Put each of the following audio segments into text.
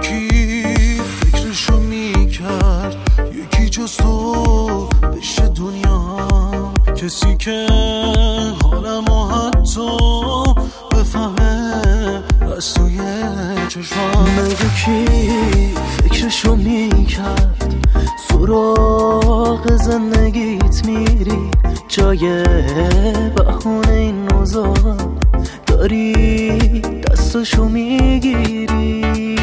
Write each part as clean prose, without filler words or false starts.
یکی فکرشو میکرد یکی جز تو بشه دنیا، کسی که حالمو حتی بفهمه از توی چشمام. مگه کی فکرشو میکرد سراغ زندگیت میری، جای بهونه این نوزا داری دستشو میگیری.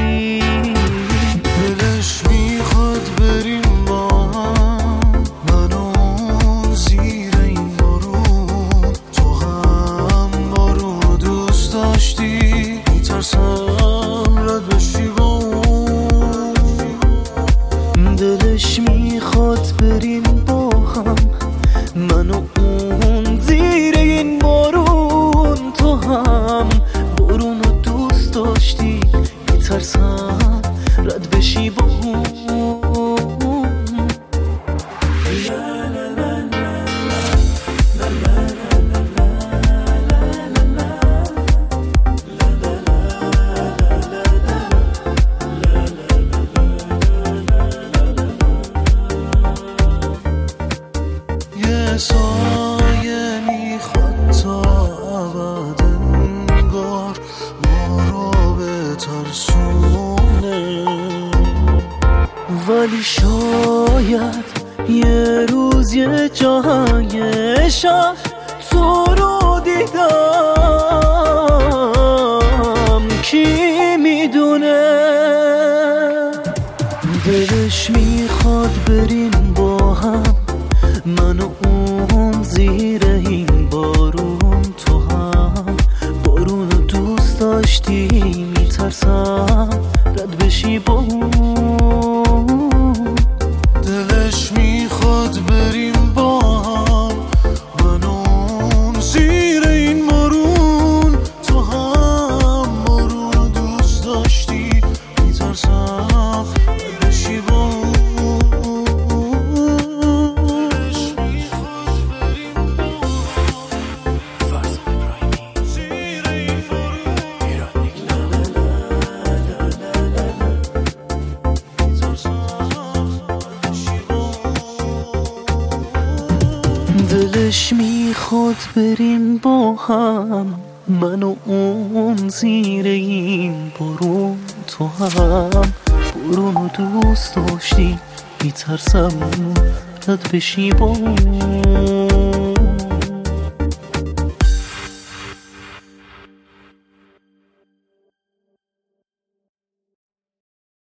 دلش میخواد بریم با هم، من و اون زیر این بارون، تو هم بارون دوست داشتی، میترسم رد بشی با اون. دلش میخواد بریم با هم، من و اون زیر این بارون، تو هم بارون رو دوست داشتی، میترسم رد بشی با اون. یه سایه میخواد تا ابد انگار ما رو بترسونه، ولی شاید یه روز یه جای شهر تو رو دیدم، کی میدونه. دلش میخواد بریم با هم، من و اون زیر این بارون، تو هم بارون رو دوست داشتی، میترسم رد بشی با اون. دلش میخواد بریم با هم، من و اون زیر این بارون، تو هم بارون رو دوست داشتی، میترسم رد بشی با اون. دلش میخواد بریم با هم، من و اون زیر این بارون، تو هم بارون رو دوست داشتی، میترسم رد بشی با اون.